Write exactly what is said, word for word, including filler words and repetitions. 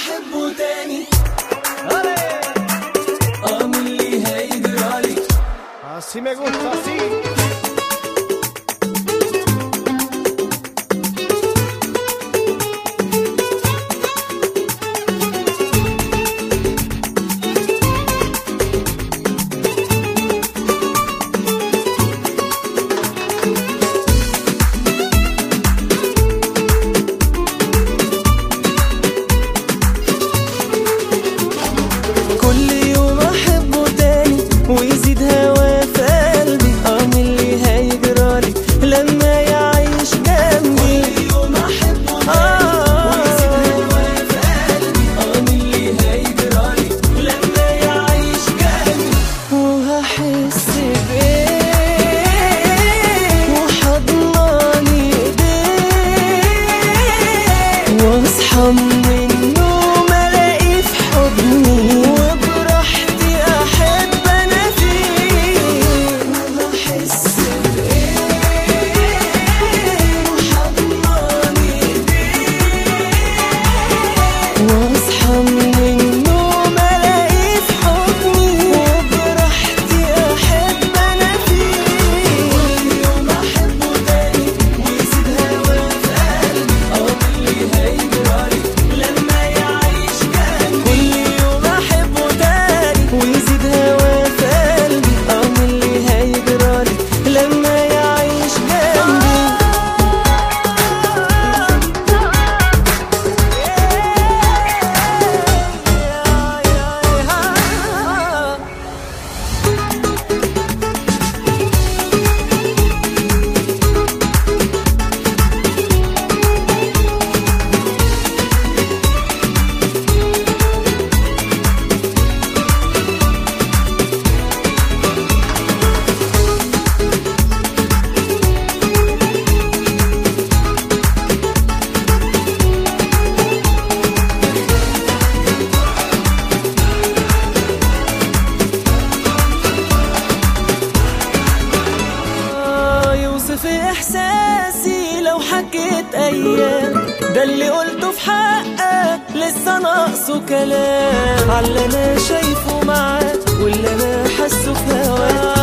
احبه تاني اه من اللي هيجرالي. Así me gusta, así. ويزيد هوا في قلبي اه من اللي هيجرالي لما يعيش جنبي. كل يوم احبه تاني ويزيد هوا في قلبي اه من اللي هيجرالي لما يعيش جنبي. وهحس بايه وحضناني ايديه واصحى من النوم الاقيه في حضني وبراحتي احب واصحى من النوم الاقيه في حضني وبراحتي احب انا فيه. كل يوم احبه تاني ويزيد هوا في قلبي اه من اللي هيجرالي لما يعيش جنبي. كل يوم احبه تاني ويزيد هوا في قلبي اه من اللي هيجرالي لما يعيش جنبي. في احساسي لو حكيت ايام ده اللي قلته في حقك لسه ناقصه كلام على اللي انا شايفه معاك واللي انا حاسه في هواك.